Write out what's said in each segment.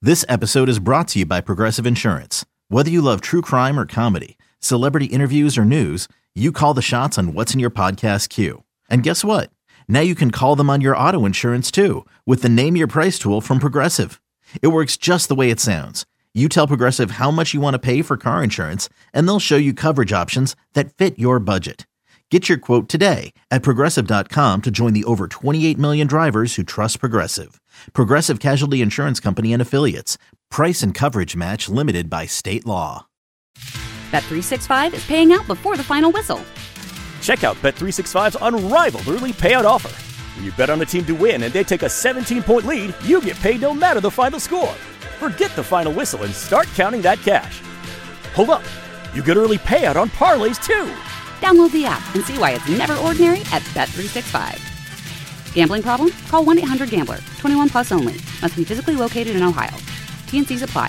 This episode is brought to you by Progressive Insurance. Whether you love true crime or comedy, celebrity interviews or news, you call the shots on what's in your podcast queue. And guess what? Now you can call them on your auto insurance too with the Name Your Price tool from Progressive. It works just the way it sounds. You tell Progressive how much you want to pay for car insurance, and they'll show you coverage options that fit your budget. Get your quote today at Progressive.com to join the over 28 million drivers who trust Progressive. Progressive Casualty Insurance Company and Affiliates. Price and coverage match limited by state law. Bet365 is paying out before the final whistle. Check out Bet365's unrivaled early payout offer. When you bet on a team to win and they take a 17-point lead, you get paid no matter the final score. Forget the final whistle and start counting that cash. Hold up. You get early payout on parlays too. Download the app and see why it's never ordinary at Bet365. Gambling problem? Call 1-800-GAMBLER. 21 plus only. Must be physically located in Ohio. T&Cs apply.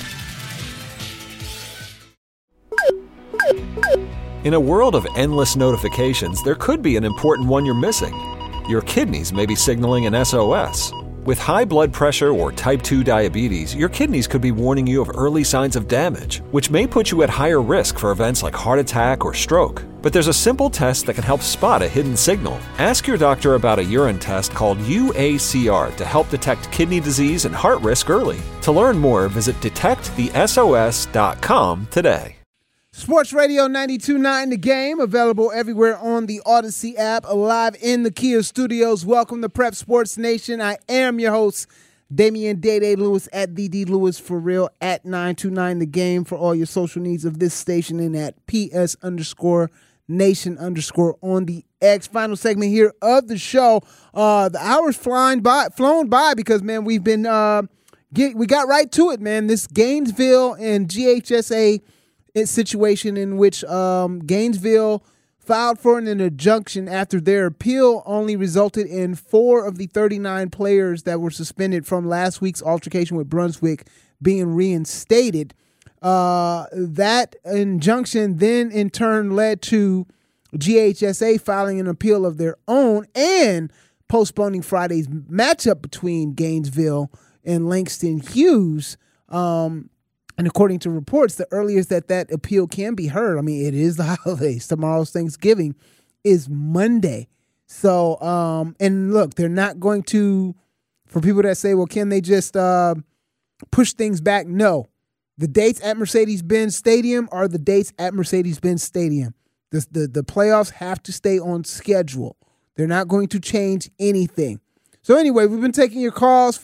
In a world of endless notifications, there could be an important one you're missing. Your kidneys may be signaling an SOS. With high blood pressure or type 2 diabetes, your kidneys could be warning you of early signs of damage, which may put you at higher risk for events like heart attack or stroke. But there's a simple test that can help spot a hidden signal. Ask your doctor about a urine test called UACR to help detect kidney disease and heart risk early. To learn more, visit detectthesos.com today. Sports Radio 92.9 The Game, available everywhere on the Odyssey app, live in the Kia studios. Welcome to Prep Sports Nation. I am your host, Damian Day Lewis, at D Lewis for real, at 929 The Game for all your social needs of this station, and at PS_Nation_ on the X. Final segment here of the show. The hours flown by because, man, we've been we got right to it, man. This Gainesville and GHSA situation in which Gainesville filed for an injunction after their appeal only resulted in 4 of the 39 players that were suspended from last week's altercation with Brunswick being reinstated. That injunction then in turn led to GHSA filing an appeal of their own and postponing Friday's matchup between Gainesville and Langston Hughes. And according to reports, the earliest that appeal can be heard, I mean, it is the holidays. Tomorrow's Thanksgiving is Monday. So, and look, they're not going to, for people that say, well, can they just push things back? No. The dates at Mercedes-Benz Stadium are the dates at Mercedes-Benz Stadium. The playoffs have to stay on schedule. They're not going to change anything. So anyway, we've been taking your calls,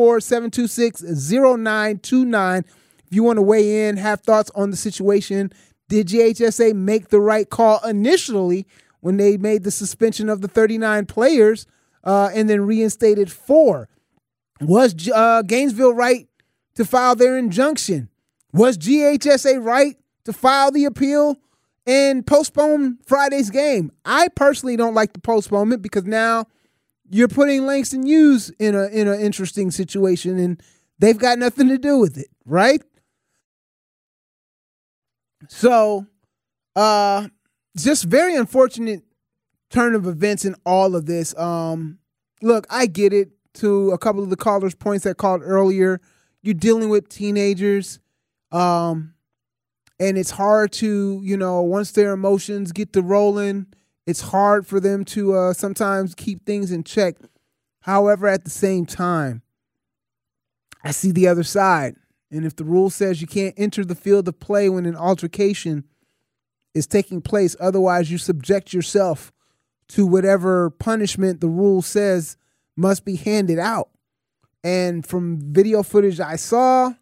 404-726-0929. If you want to weigh in, have thoughts on the situation, did GHSA make the right call initially when they made the suspension of the 39 players and then reinstated 4? Was Gainesville right to file their injunction? Was GHSA right to file the appeal and postpone Friday's game? I personally don't like the postponement because now you're putting Langston Hughes in an interesting situation and they've got nothing to do with it, right? So, just very unfortunate turn of events in all of this. Look, I get it. To a couple of the callers' points that called earlier, you're dealing with teenagers, and it's hard to, once their emotions get to rolling, it's hard for them to sometimes keep things in check. However, at the same time, I see the other side. And if the rule says you can't enter the field of play when an altercation is taking place, otherwise you subject yourself to whatever punishment the rule says must be handed out. And from video footage I saw,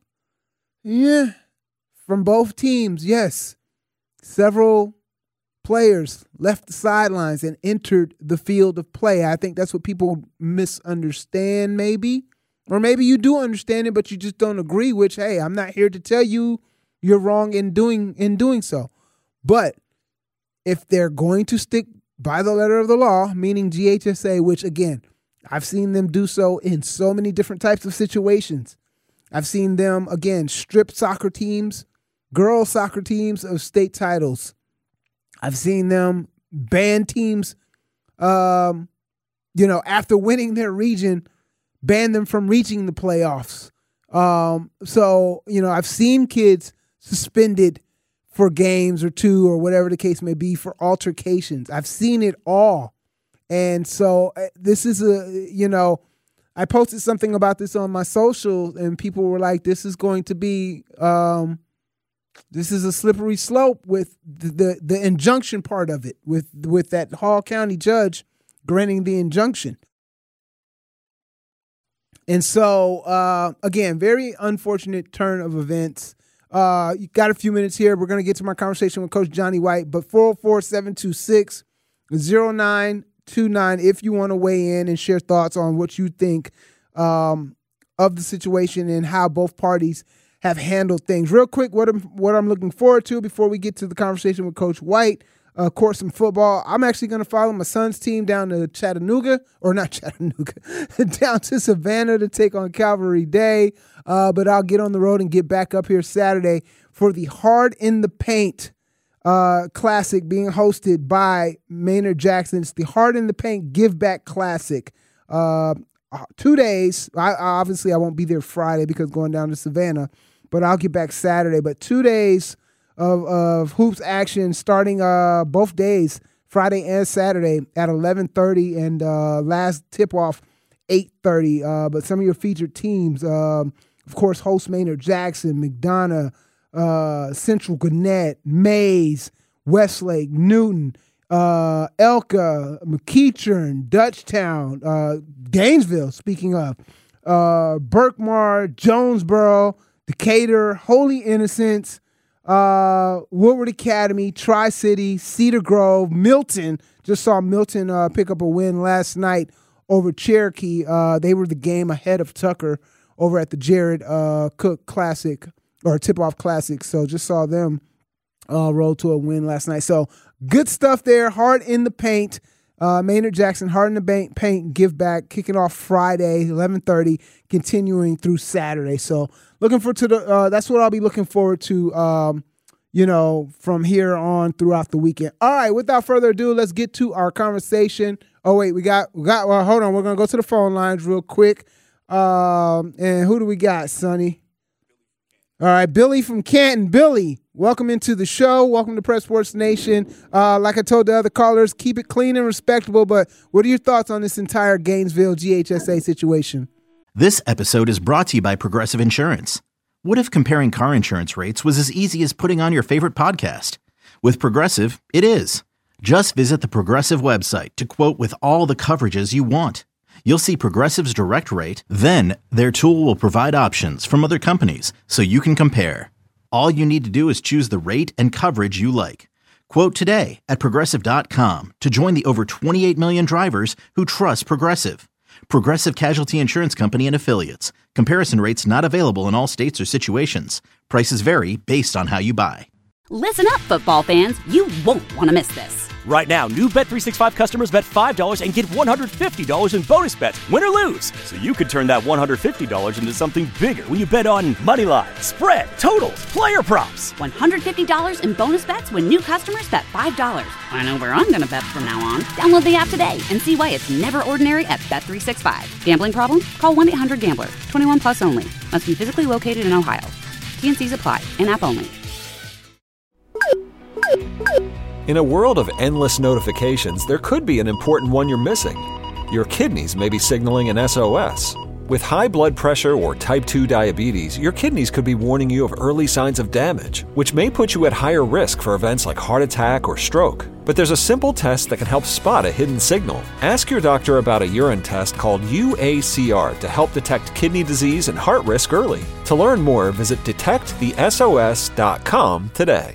from both teams, yes, several players left the sidelines and entered the field of play. I think that's what people misunderstand maybe. Or maybe you do understand it, but you just don't agree, which, hey, I'm not here to tell you you're wrong in doing so. But if they're going to stick by the letter of the law, meaning GHSA, which, again, I've seen them do so in so many different types of situations. I've seen them, again, strip soccer teams, girls soccer teams of state titles. I've seen them ban teams, after winning their region, ban them from reaching the playoffs. So, I've seen kids suspended for games or two or whatever the case may be for altercations. I've seen it all. And so this is I posted something about this on my social and people were like, this is going to be, this is a slippery slope with the injunction part of it, with that Hall County judge granting the injunction. And so, again, very unfortunate turn of events. You got a few minutes here. We're going to get to my conversation with Coach Johnny White, but 404-726-0929 if you want to weigh in and share thoughts on what you think of the situation and how both parties have handled things. Real quick, what I'm looking forward to before we get to the conversation with Coach White. Of course, some football. I'm actually going to follow my son's team down to down to Savannah to take on Calvary Day. But I'll get on the road and get back up here Saturday for the Hard in the Paint Classic being hosted by Maynard Jackson. It's the Hard in the Paint Give Back Classic. 2 days. I won't be there Friday because going down to Savannah, but I'll get back Saturday. But 2 days of hoops action starting both days, Friday and Saturday at 11:30 and last tip-off 8:30. But some of your featured teams, of course, host Maynard Jackson, McDonough, Central Gwinnett, Mays, Westlake, Newton, Elka, McEachern, Dutchtown, Gainesville, speaking of, Berkmar, Jonesboro, Decatur, Holy Innocents, Woodward Academy, Tri-City, Cedar Grove, Milton. Just saw Milton pick up a win last night over Cherokee. They were the game ahead of Tucker over at the Jared Cook Classic or Tip-Off Classic. So just saw them roll to a win last night. So good stuff there. Hard in the Paint. Maynard Jackson, Hard in the Paint, Give Back, kicking off Friday, 11:30, continuing through Saturday. So looking forward to that's what I'll be looking forward to, from here on throughout the weekend. All right, without further ado, let's get to our conversation. Oh, wait, well, hold on. We're going to go to the phone lines real quick. And who do we got, Sonny? All right, Billy from Canton. Billy, welcome into the show. Welcome to Press Sports Nation. Like I told the other callers, keep it clean and respectable, but what are your thoughts on this entire Gainesville GHSA situation? This episode is brought to you by Progressive Insurance. What if comparing car insurance rates was as easy as putting on your favorite podcast? With Progressive, it is. Just visit the Progressive website to quote with all the coverages you want. You'll see Progressive's direct rate, then their tool will provide options from other companies so you can compare. All you need to do is choose the rate and coverage you like. Quote today at Progressive.com to join the over 28 million drivers who trust Progressive. Progressive Casualty Insurance Company and Affiliates. Comparison rates not available in all states or situations. Prices vary based on how you buy. Listen up, football fans. You won't want to miss this. Right now, new Bet365 customers bet $5 and get $150 in bonus bets, win or lose. So you could turn that $150 into something bigger when you bet on moneyline, spread, totals, player props. $150 in bonus bets when new customers bet $5. I know where I'm going to bet from now on. Download the app today and see why it's never ordinary at Bet365. Gambling problem? Call 1-800-GAMBLER. 21 plus only. Must be physically located in Ohio. T&Cs apply. In-app only. In a world of endless notifications, there could be an important one you're missing. Your kidneys may be signaling an SOS. With high blood pressure or type 2 diabetes, your kidneys could be warning you of early signs of damage, which may put you at higher risk for events like heart attack or stroke. But there's a simple test that can help spot a hidden signal. Ask your doctor about a urine test called UACR to help detect kidney disease and heart risk early. To learn more, visit detectthesos.com today.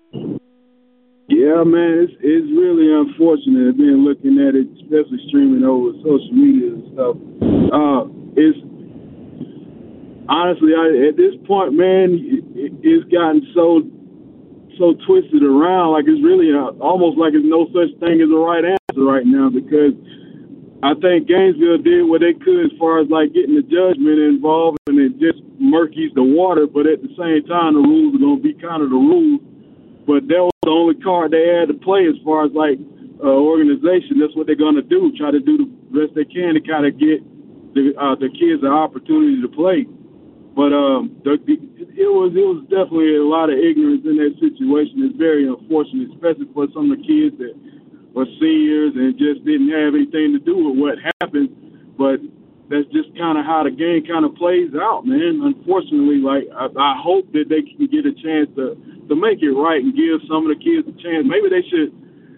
Yeah, man, it's really unfortunate being looking at it, especially streaming over social media and stuff. It's honestly, at this point, man, it's gotten so twisted around. Like it's really almost like there's no such thing as a right answer right now, because I think Gainesville did what they could as far as like getting the judgment involved, and it just murkies the water. But at the same time, the rules are going to be kind of the rules. But that was the only card they had to play as far as like organization. That's what they're going to do. Try to do the best they can to kind of get the kids an opportunity to play. But it was definitely a lot of ignorance in that situation. It's very unfortunate, especially for some of the kids that were seniors and just didn't have anything to do with what happened. But that's just kind of how the game kind of plays out, man. Unfortunately, like I hope that they can get a chance to make it right and give some of the kids a chance. Maybe they should,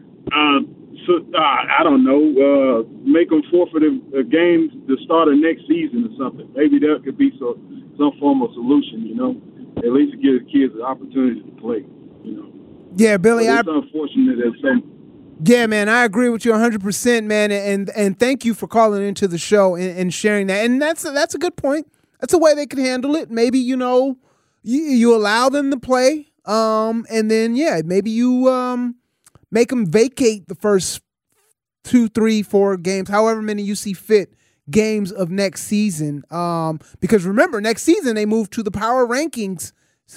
I don't know, make them forfeit a game to start of next season or something. Maybe that could be some form of solution, you know. At least to give the kids an opportunity to play, you know. Yeah, Billy, it's unfortunate that some. Yeah, man, I agree with you 100%, man, and thank you for calling into the show and sharing that. And that's a good point. That's a way they can handle it. Maybe, you know, you allow them to play, and then, yeah, maybe you make them vacate the first 2, 3, 4 games, however many you see fit, games of next season. Because remember, next season they move to the power rankings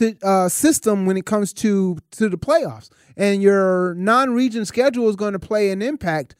system when it comes to the playoffs. And your non-region schedule is going to play an impact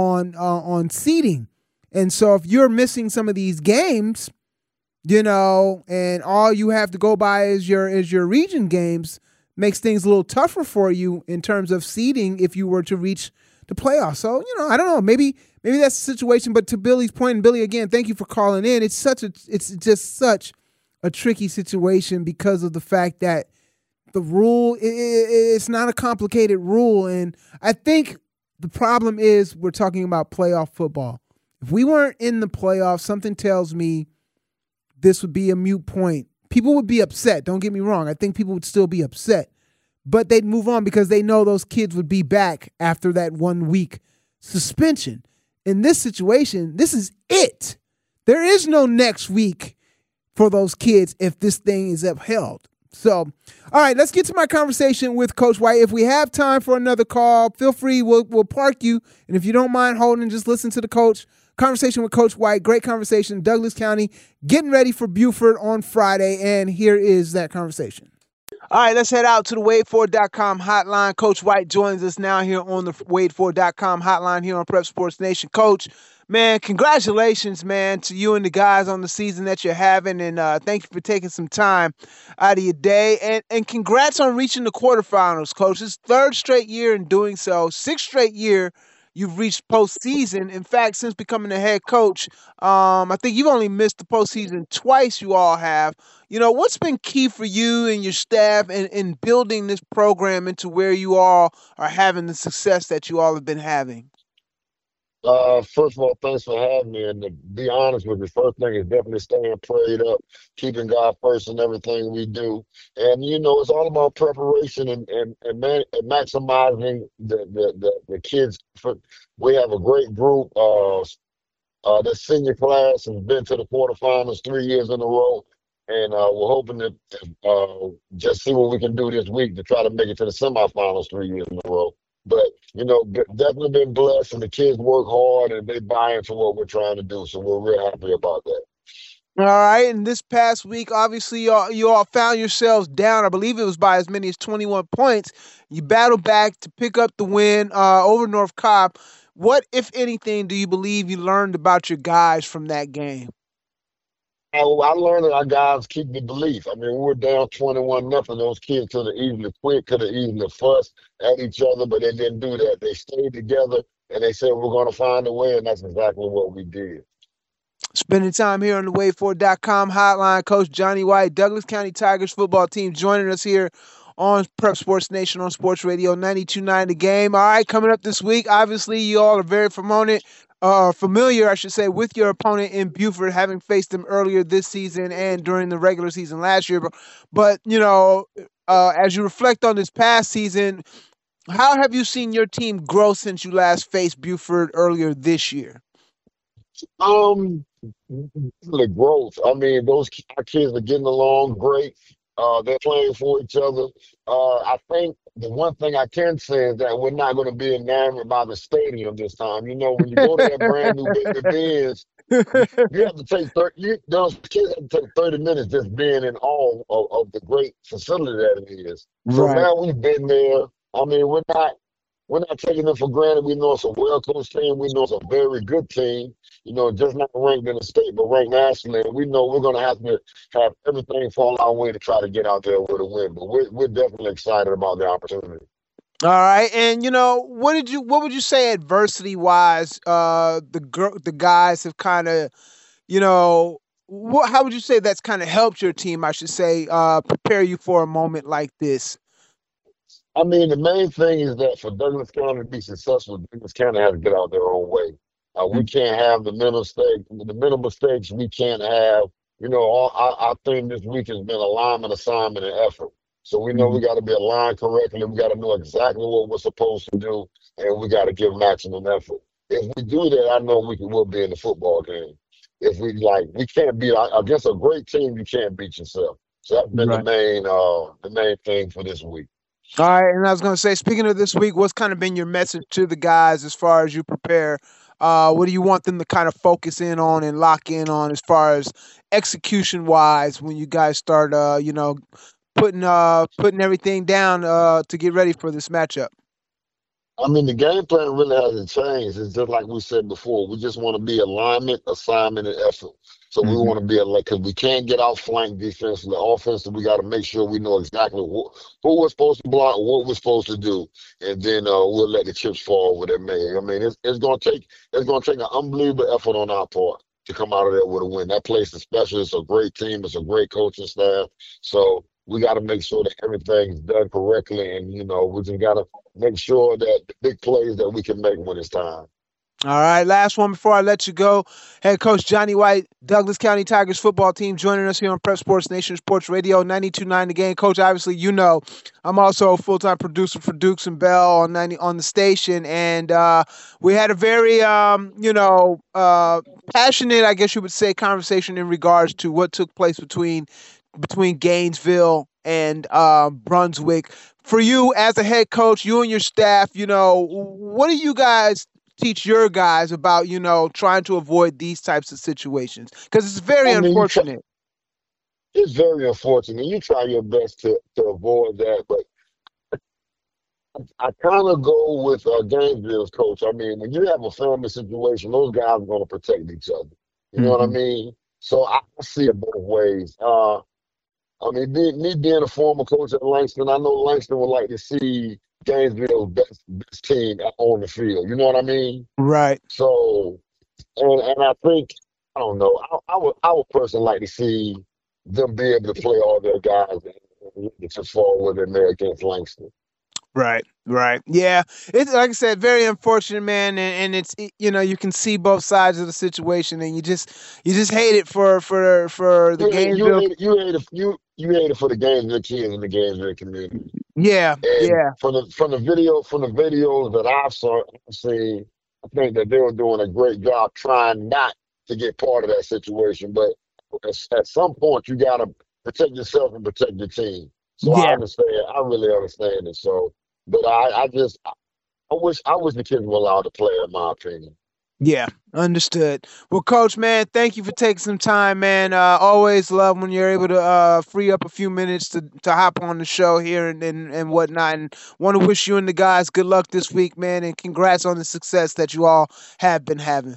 on seeding. And so if you're missing some of these games, you know, and all you have to go by is your region games, makes things a little tougher for you in terms of seeding if you were to reach the playoffs. So, you know, I don't know, maybe that's the situation. But to Billy's point, and Billy, again, thank you for calling in. It's just such a tricky situation because of the fact that the rule, it's not a complicated rule. And I think the problem is we're talking about playoff football. If we weren't in the playoffs, something tells me this would be a moot point. People would be upset. Don't get me wrong. I think people would still be upset. But they'd move on because they know those kids would be back after that 1 week suspension. In this situation, this is it. There is no next week for those kids if this thing is upheld. So, all right, let's get to my conversation with Coach White. If we have time for another call, feel free. We'll park you. And if you don't mind holding, just listen to the coach. Conversation with Coach White. Great conversation. Douglas County getting ready for Buford on Friday. And here is that conversation. All right, let's head out to the WadeFord.com hotline. Coach White joins us now here on the WadeFord.com hotline here on Prep Sports Nation. Coach, man, congratulations, man, to you and the guys on the season that you're having, and thank you for taking some time out of your day. And congrats on reaching the quarterfinals, Coach. It's 3rd straight year in doing so, 6th straight year you've reached postseason. In fact, since becoming the head coach, I think you've only missed the postseason twice, you all have. You know, what's been key for you and your staff in building this program into where you all are having the success that you all have been having? First of all, thanks for having me. And to be honest with you, first thing is definitely staying prayed up, keeping God first in everything we do. And, you know, it's all about preparation and maximizing the kids. We have a great group. The senior class has been to the quarterfinals 3 years in a row. And we're hoping to just see what we can do this week to try to make it to the semifinals 3 years in a row. But, you know, definitely been blessed, and the kids work hard and they buy into what we're trying to do. So we're real happy about that. All right. And this past week, obviously, you all found yourselves down. I believe it was by as many as 21 points. You battled back to pick up the win over North Cobb. What, if anything, do you believe you learned about your guys from that game? I learned that our guys keep the belief. I mean, we were down 21-0. Those kids could have easily quit, could have easily fussed at each other, but they didn't do that. They stayed together, and they said, we're going to find a way, and that's exactly what we did. Spending time here on the WadeFord.com hotline, Coach Johnny White, Douglas County Tigers football team, joining us here on Prep Sports Nation on Sports Radio 92.9 The Game. All right, coming up this week, obviously you all are very familiar, with your opponent in Buford, having faced them earlier this season and during the regular season last year. But you know, as you reflect on this past season, how have you seen your team grow since you last faced Buford earlier this year? The growth. I mean, our kids are getting along great. They're playing for each other. I think the one thing I can say is that we're not going to be enamored by the stadium this time. You know, when you go to that brand new Benz, you have to take those kids have to take 30 minutes just being in awe of the great facility that it is. So now we've been there. I mean, we're we're not taking them for granted. We know it's a well-coached team. We know it's a very good team. Just not ranked in the state, but ranked nationally. And we know we're going to have everything fall our way to try to get out there with a win. But we're definitely excited about the opportunity. All right, and what would you say adversity wise? The guys have kind of, how would you say that's kind of helped your team? I should say, prepare you for a moment like this. I mean, the main thing is that for Douglas County to be successful, Douglas County has to get out their own way. We can't have the mental mistakes. We can't have. Our theme this week has been alignment, assignment, and effort. So we know we got to be aligned correctly. We got to know exactly what we're supposed to do, and we got to give maximum effort. If we do that, I know we'll be in the football game. If we can't beat against a great team, you can't beat yourself. So that's been the main thing for this week. All right, and I was going to say, speaking of this week, what's kind of been your message to the guys as far as you prepare? What do you want them to kind of focus in on and lock in on as far as execution-wise when you guys start, putting everything down to get ready for this matchup? I mean, the game plan really hasn't changed. It's just like we said before. We just want to be alignment, assignment, and effort. So we want to be because we can't get outflanked defensively. Offensively, we got to make sure we know exactly who we're supposed to block, what we're supposed to do, and then we'll let the chips fall where they may. I mean, it's going to take an unbelievable effort on our part to come out of there with a win. That place is special. It's a great team. It's a great coaching staff. So we got to make sure that everything's done correctly, and we just got to make sure that the big plays that we can make when it's time. All right, last one before I let you go. Head coach Johnny White, Douglas County Tigers football team, joining us here on Prep Sports Nation Sports Radio 92.9 The Game. Coach, obviously, I'm also a full-time producer for Dukes and Bell on the station, and we had a very, passionate, I guess you would say, conversation in regards to what took place between Gainesville and Brunswick. For you as a head coach, you and your staff, what do you guys teach your guys about, trying to avoid these types of situations? Because it's very unfortunate. It's very unfortunate. You try your best to avoid that, but I kind of go with Gainesville's coach. I mean, when you have a family situation, those guys are going to protect each other. You know what I mean? So I see it both ways. Me being a former coach at Langston, I know Langston would like to see Gainesville's best team on the field. You know what I mean? Right. So, and I think, I don't know, I would personally like to see them be able to play all their guys and just fall where they're against Langston. Right. Yeah. It's, like I said, very unfortunate, man. And it's, you can see both sides of the situation, and you just hate it for the Gainesville. You hate it for the Gainesville kids and the Gainesville community. Yeah. And yeah. From the videos that I've seen, I think that they were doing a great job trying not to get part of that situation. But at some point, you got to protect yourself and protect your team. So yeah. I understand. I really understand it. So, but I wish the kids were allowed to play, in my opinion. Yeah, understood. Well, Coach, man, thank you for taking some time, man. Always love when you're able to free up a few minutes to hop on the show here and whatnot. And want to wish you and the guys good luck this week, man, and congrats on the success that you all have been having.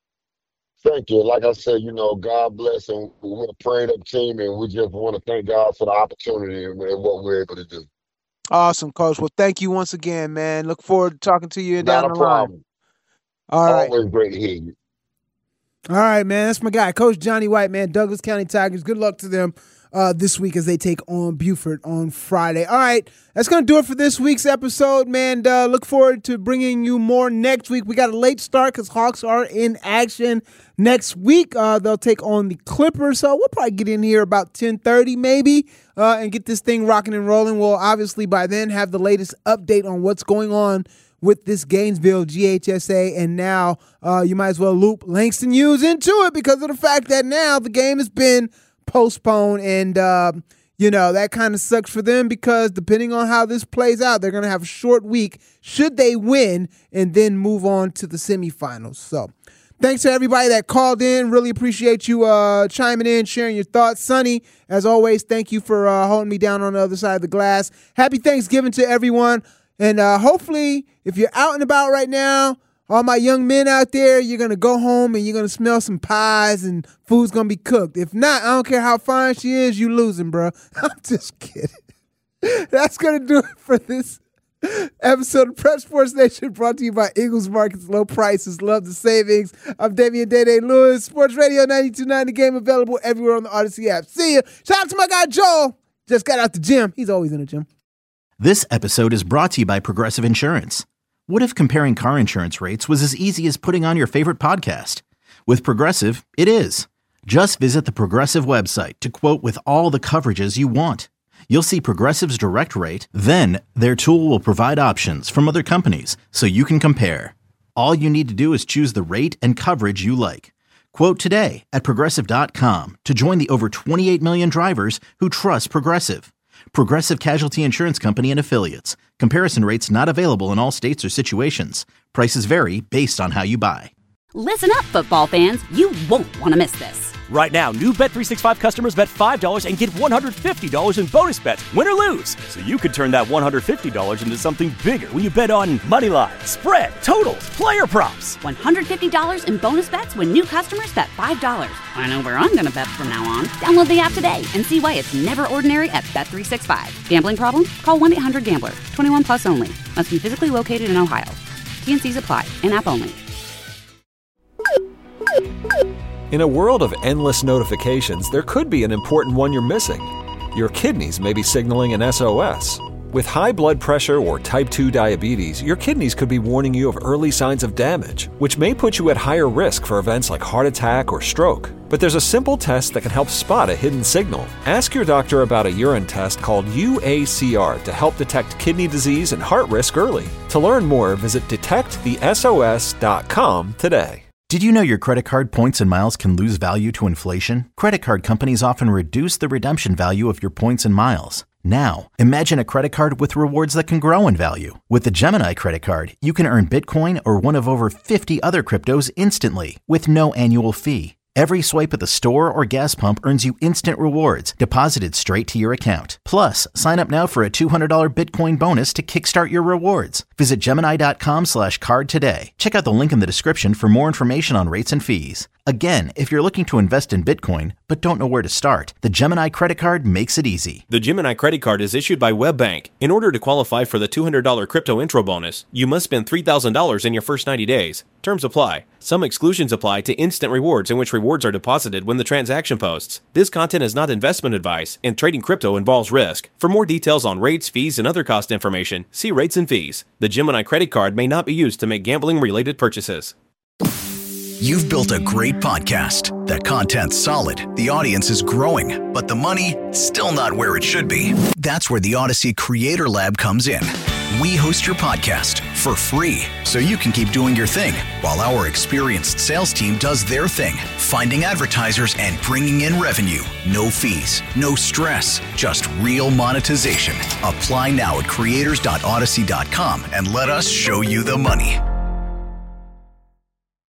Thank you. Like I said, God bless, and we're a prayed up team, and we just want to thank God for the opportunity and what we're able to do. Awesome, Coach. Well, thank you once again, man. Look forward to talking to you down the line. All right. Always great to hear you. All right, man. That's my guy, Coach Johnny White, man. Douglas County Tigers. Good luck to them this week as they take on Buford on Friday. All right, that's going to do it for this week's episode, man. Look forward to bringing you more next week. We got a late start because Hawks are in action next week. They'll take on the Clippers, so we'll probably get in here about 10:30 maybe and get this thing rocking and rolling. We'll obviously by then have the latest update on what's going on with this Gainesville GHSA, and now you might as well loop Langston Hughes into it because of the fact that now the game has been postponed, and that kind of sucks for them because depending on how this plays out, they're going to have a short week should they win and then move on to the semifinals. So thanks to everybody that called in. Really appreciate you chiming in, sharing your thoughts. Sonny, as always, thank you for holding me down on the other side of the glass. Happy Thanksgiving to everyone. And hopefully, if you're out and about right now, all my young men out there, you're going to go home and you're going to smell some pies and food's going to be cooked. If not, I don't care how fine she is, you losing, bro. I'm just kidding. That's going to do it for this episode of Prep Sports Nation, brought to you by Eagles Markets. Low prices, love the savings. I'm Damian Day Lewis, Sports Radio 92.9, The Game, available everywhere on the Odyssey app. See ya. Shout out to my guy Joel. Just got out the gym. He's always in the gym. This episode is brought to you by Progressive Insurance. What if comparing car insurance rates was as easy as putting on your favorite podcast? With Progressive, it is. Just visit the Progressive website to quote with all the coverages you want. You'll see Progressive's direct rate, then their tool will provide options from other companies so you can compare. All you need to do is choose the rate and coverage you like. Quote today at Progressive.com to join the over 28 million drivers who trust Progressive. Progressive Casualty Insurance Company and Affiliates. Comparison rates not available in all states or situations. Prices vary based on how you buy. Listen up, football fans. You won't want to miss this. Right now, new Bet365 customers bet $5 and get $150 in bonus bets, win or lose. So you could turn that $150 into something bigger when you bet on money line, spread, totals, player props. $150 in bonus bets when new customers bet $5. I know where I'm going to bet from now on. Download the app today and see why it's never ordinary at Bet365. Gambling problem? Call 1-800-GAMBLER. 21 plus only. Must be physically located in Ohio. T&Cs apply. In-app only. In a world of endless notifications, there could be an important one you're missing. Your kidneys may be signaling an SOS. With high blood pressure or type 2 diabetes, your kidneys could be warning you of early signs of damage, which may put you at higher risk for events like heart attack or stroke. But there's a simple test that can help spot a hidden signal. Ask your doctor about a urine test called UACR to help detect kidney disease and heart risk early. To learn more, visit detectthesos.com today. Did you know your credit card points and miles can lose value to inflation? Credit card companies often reduce the redemption value of your points and miles. Now, imagine a credit card with rewards that can grow in value. With the Gemini credit card, you can earn Bitcoin or one of over 50 other cryptos instantly with no annual fee. Every swipe at the store or gas pump earns you instant rewards deposited straight to your account. Plus, sign up now for a $200 Bitcoin bonus to kickstart your rewards. Visit Gemini.com/card today. Check out the link in the description for more information on rates and fees. Again, if you're looking to invest in Bitcoin but don't know where to start, the Gemini credit card makes it easy. The Gemini credit card is issued by WebBank. In order to qualify for the $200 crypto intro bonus, you must spend $3,000 in your first 90 days. Terms apply. Some exclusions apply to instant rewards, in which rewards are deposited when the transaction posts. This content is not investment advice, and trading crypto involves risk. For more details on rates, fees, and other cost information, see rates and fees. The Gemini credit card may not be used to make gambling-related purchases. You've built a great podcast. The content's solid, the audience is growing, but the money, still not where it should be. That's where the Odyssey Creator Lab comes in. We host your podcast for free, so you can keep doing your thing, while our experienced sales team does their thing, finding advertisers and bringing in revenue. No fees, no stress, just real monetization. Apply now at creators.odyssey.com and let us show you the money.